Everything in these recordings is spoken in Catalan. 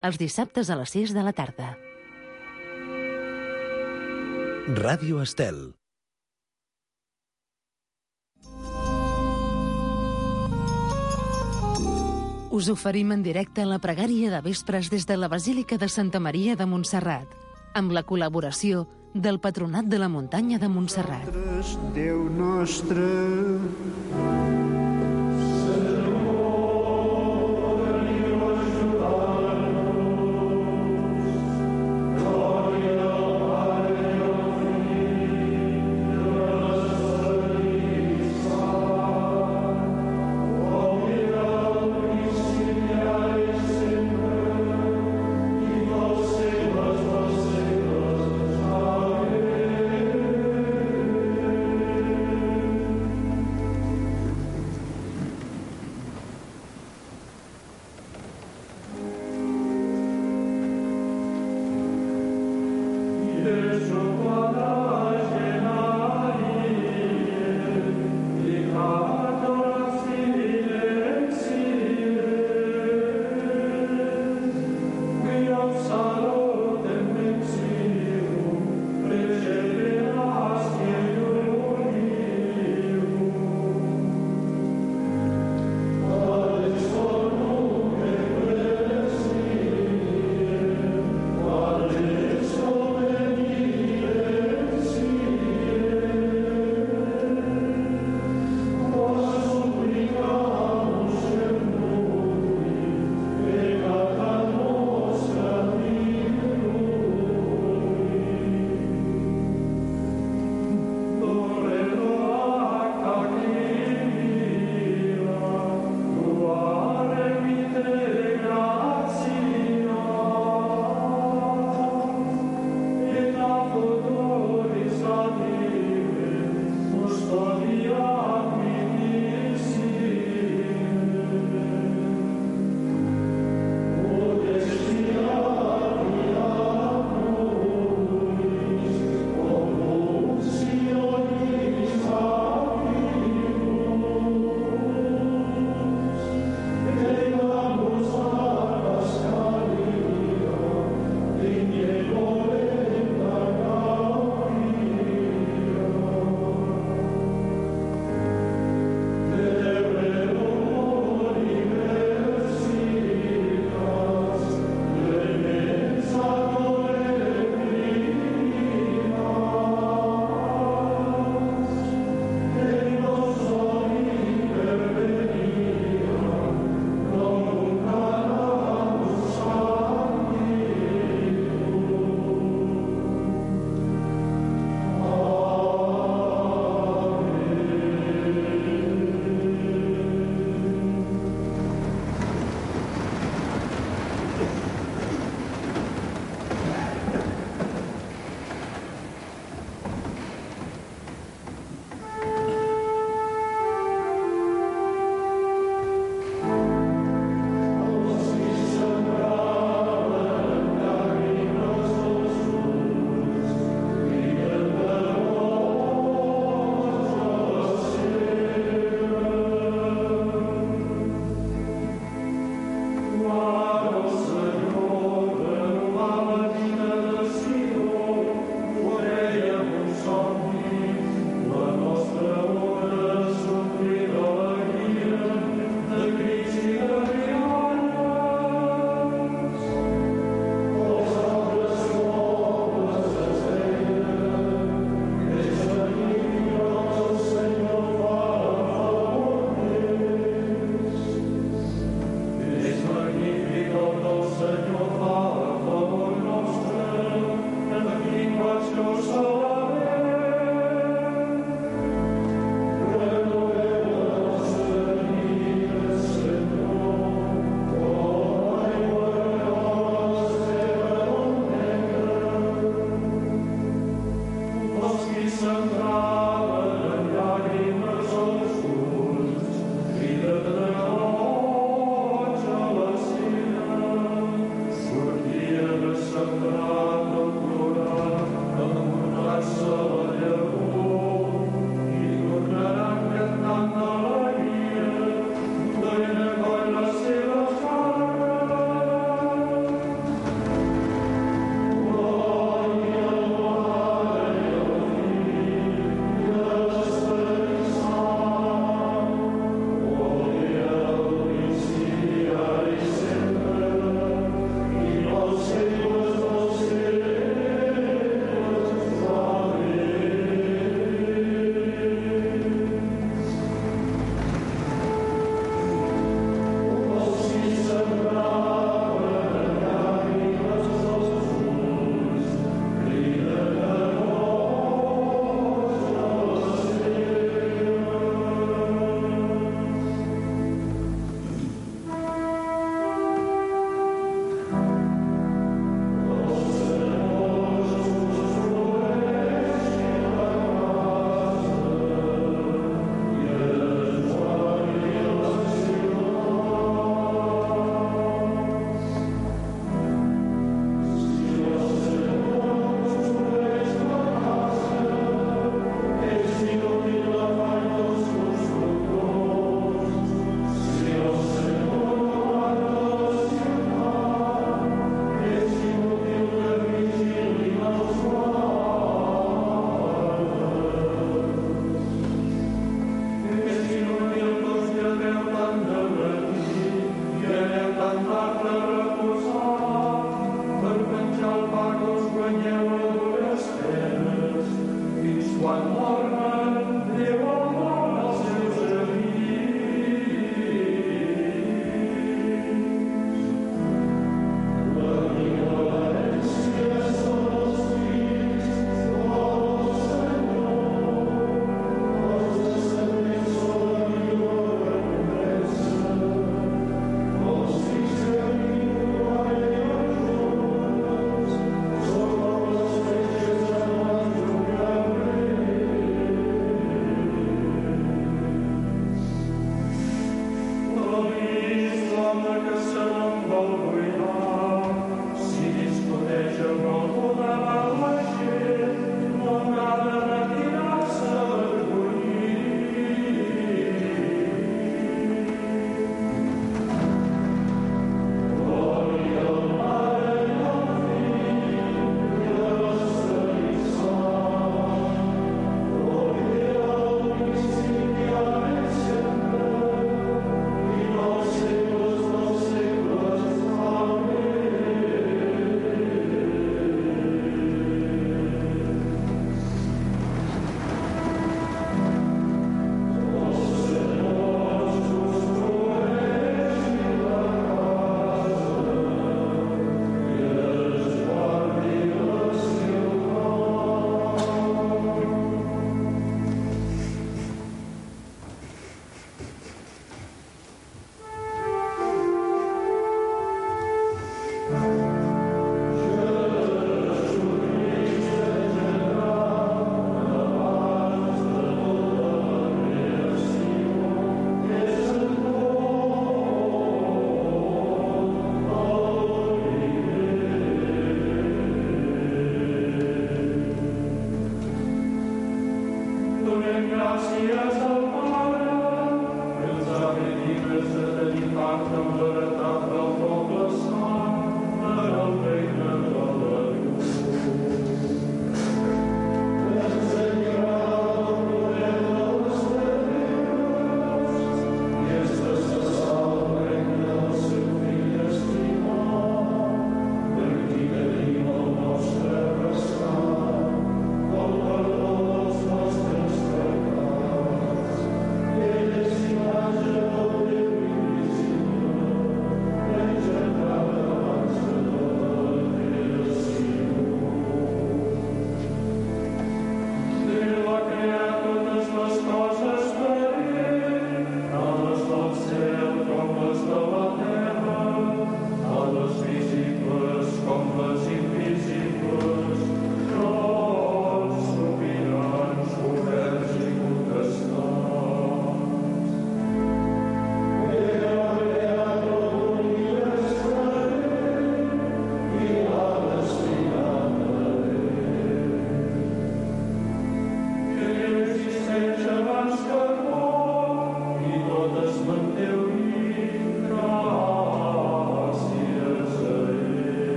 els dissabtes a les 6 de la tarda. Ràdio Estel. Us oferim en directe la pregària de vespres des de la Basílica de Santa Maria de Montserrat, amb la col·laboració del Patronat de la Muntanya de Montserrat. Déu nostre,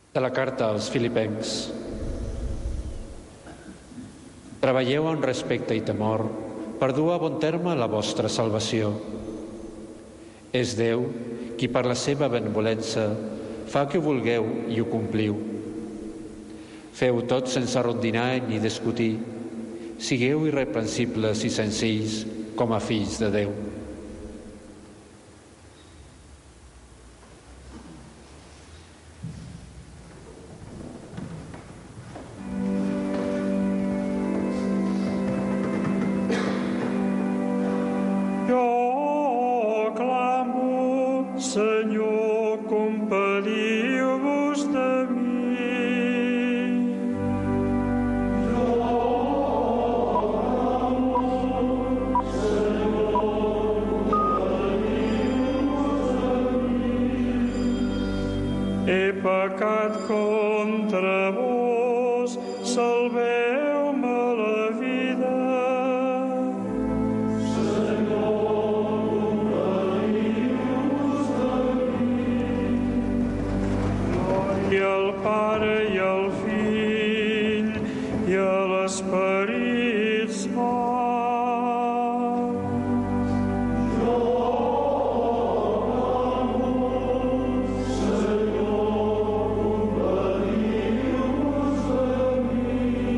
De la carta als Filipencs. Treballeu amb respecte i temor per dur a bon terme la vostra salvació. És Déu qui per la seva benevolença fa que ho vulgueu i ho compliu. Feu tot sense rondinar ni discutir. Sigueu irreprensibles i senzills com a fills de Déu. Senyor, compadiu-vos de mi. Senyor, compadiu-vos de mi. He pecat contra vos, salveu-me la vida. I al Pare i al Fill i a l'Esperit Sant. Senyor, compadiu-vos de mi.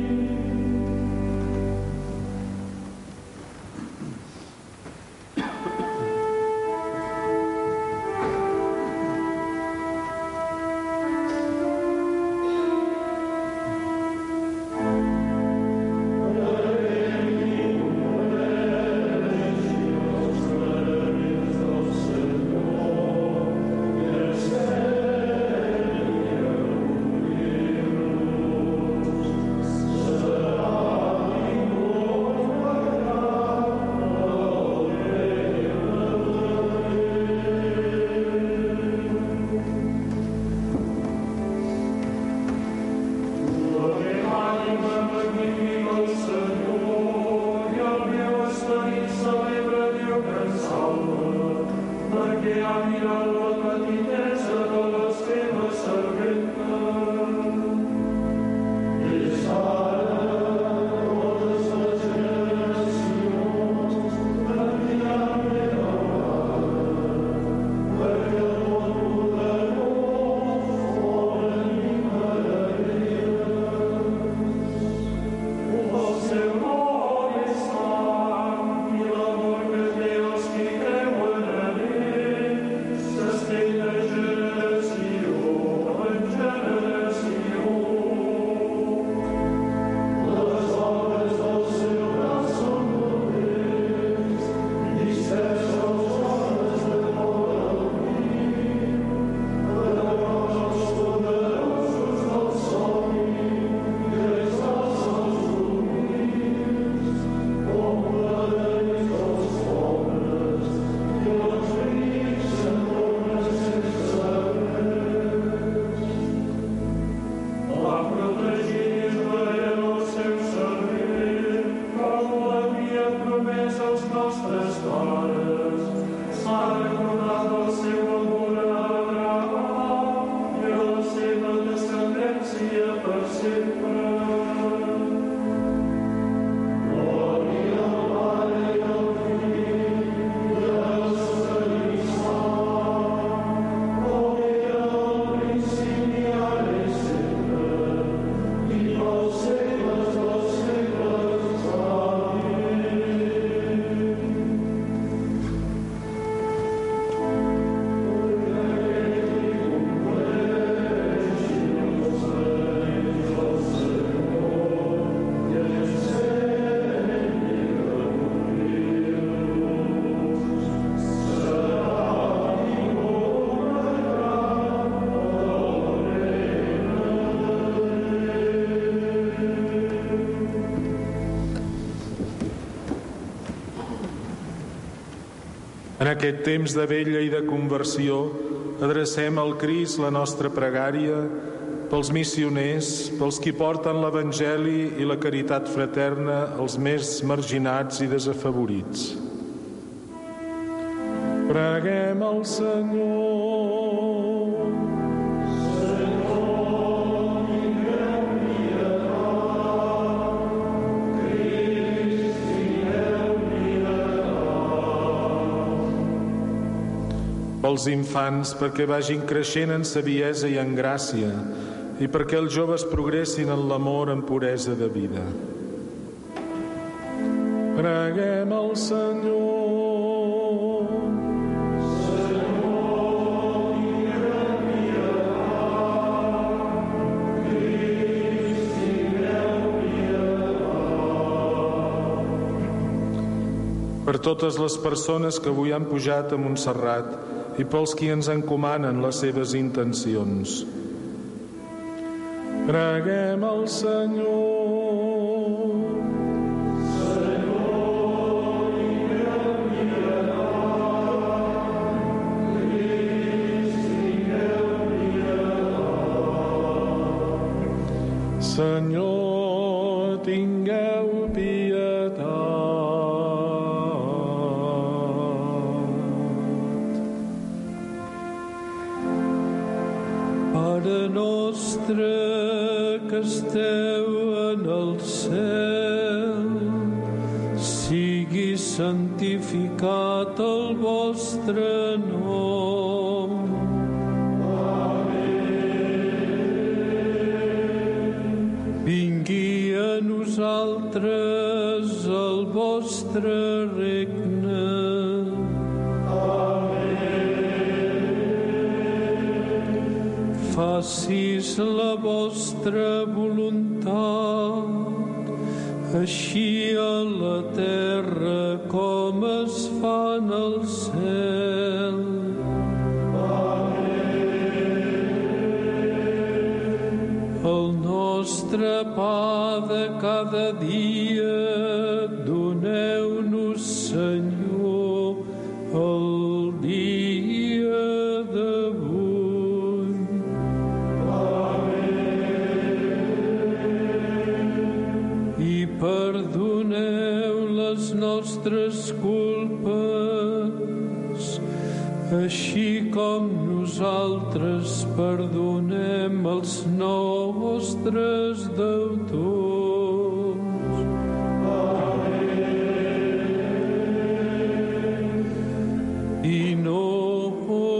En aquest temps de vetlla i de conversió, adrecem al Crist la nostra pregària pels missioners, pels qui porten l'Evangeli i la caritat fraterna als més marginats i desafavorits. Preguem al Senyor. Senyor, pels infants perquè vagin creixent en saviesa i en gràcia i perquè els joves progressin en l'amor en puresa de vida. Preguem al Senyor. Per totes les persones que avui han pujat a Montserrat i pels qui ens encomanen les seves intencions. Preguem al Senyor. Senyor, tingueu pietat. Pare nostre que esteu en el cel, sigui santificat el vostre nom. Vingui a nosaltres el vostre regne. Facis la vostra voluntat, així a la terra com es fa en el cel. El nostre pa de cada dia doneu-nos, Senyor, el dia d'avui. I perdoneu les nostres culpes, així com nosaltres perdonem els nostres deutors. I no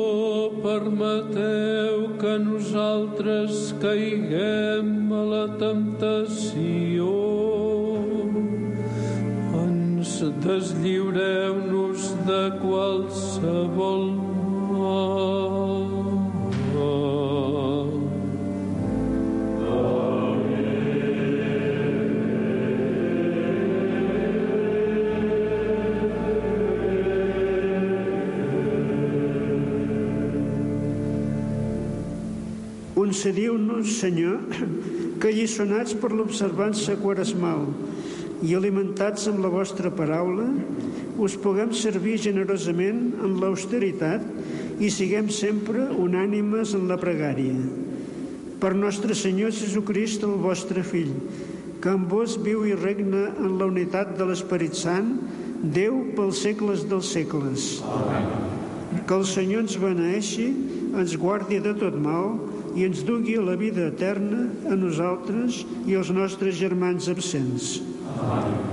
permeteu que nosaltres caiguem a la temptació. Deslliureu-nos de qualsevol mal. Concediu-nos, Senyor, que alliçonats per l'observança quaresmal i alimentats amb la vostra paraula, us puguem servir generosament en l'austeritat i siguem sempre unànimes en la pregària. Per nostre Senyor Jesucrist, el vostre Fill, que amb vos viu i regna en la unitat de l'Esperit Sant, Déu pels segles dels segles. Amén. Que el Senyor ens beneeixi, ens guardi de tot mal i ens dugui a la vida eterna a nosaltres i als nostres germans absents. Amén.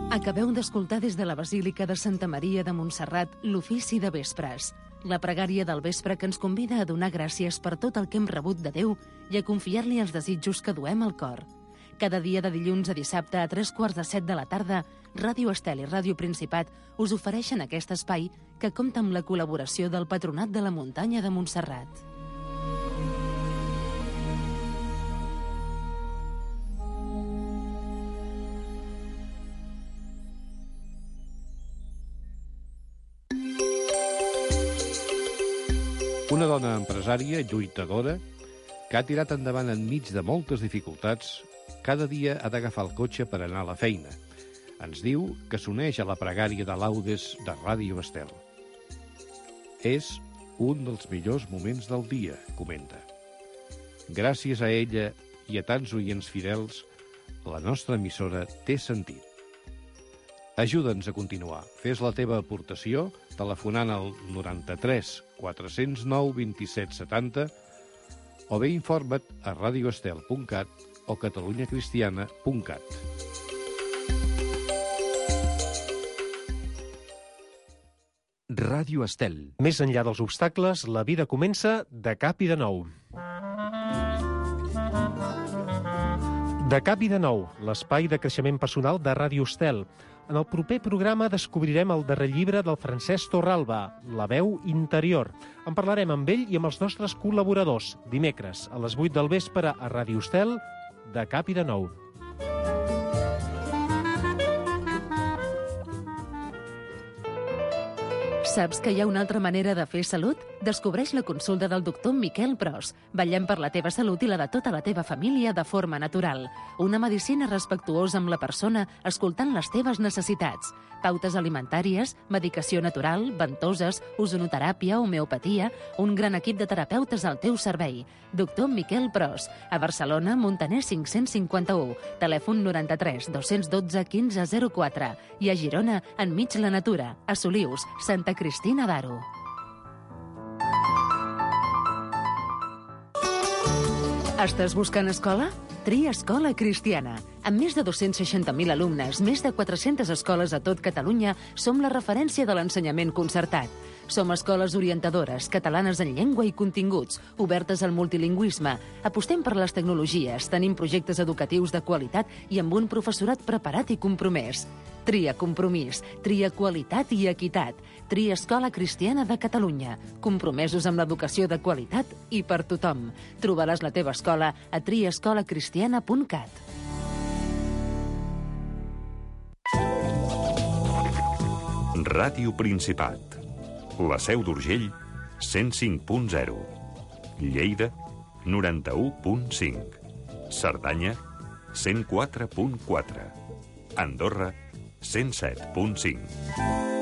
Acabeu d'escoltar des de la Basílica de Santa Maria de Montserrat l'ofici de vespres, la pregària del vespre que ens convida a donar gràcies per tot el que hem rebut de Déu i a confiar-li els desitjos que duem al cor. Cada dia de dilluns a dissabte a 7:45 de la tarda, Ràdio Estel i Ràdio Principat us ofereixen aquest espai que compta amb la col·laboració del Patronat de la Muntanya de Montserrat. Una dona empresària, lluitadora, que ha tirat endavant enmig de moltes dificultats, cada dia ha d'agafar el cotxe per anar a la feina. Ens diu que s'uneix a la pregària de laudes de Ràdio Estel. És un dels millors moments del dia, comenta. Gràcies a ella i a tants oients fidels, la nostra emissora té sentit. Ajuda'ns a continuar. Fes la teva aportació telefonant al 93 409 27 70 o bé informa't a radioestel.cat o catalunyacristiana.cat. Ràdio Estel. Més enllà dels obstacles, la vida comença de cap i de nou. De cap i de nou, l'espai de creixement personal de Ràdio Estel. En el proper programa descobrirem el darrer llibre del Francesc Torralba, La veu interior. En parlarem amb ell i amb els nostres col·laboradors, dimecres a les 8 del vespre a Ràdio Estel, de cap i de nou. Saps que hi ha una altra manera de fer salut? Descobreix la consulta del doctor Miquel Pros. Vetllem per la teva salut i la de tota la teva família de forma natural. Una medicina respectuosa amb la persona, escoltant les teves necessitats. Pautes alimentàries, medicació natural, ventoses, ozonoteràpia, homeopatia, un gran equip de terapeutes al teu servei. Doctor Miquel Pros, a Barcelona, Montaner 551, telèfon 93 212 1504 i a Girona, enmig la natura, a Solius, Santa Cristina d'Aro. Estàs buscant escola? Tria Escola Cristiana. Amb més de 260.000 alumnes, més de 400 escoles a tot Catalunya, som la referència de l'ensenyament concertat. Som escoles orientadores, catalanes en llengua i continguts, obertes al multilingüisme. Apostem per les tecnologies, tenim projectes educatius de qualitat i amb un professorat preparat i compromès. Tria compromís, tria qualitat i equitat. Tria Escola Cristiana de Catalunya. Compromesos amb l'educació de qualitat i per tothom. Trobaràs la teva escola a triescolacristiana.cat. Ràdio Principat. La Seu d'Urgell, 105.0. Lleida, 91.5. Cerdanya, 104.4. Andorra, 107.5.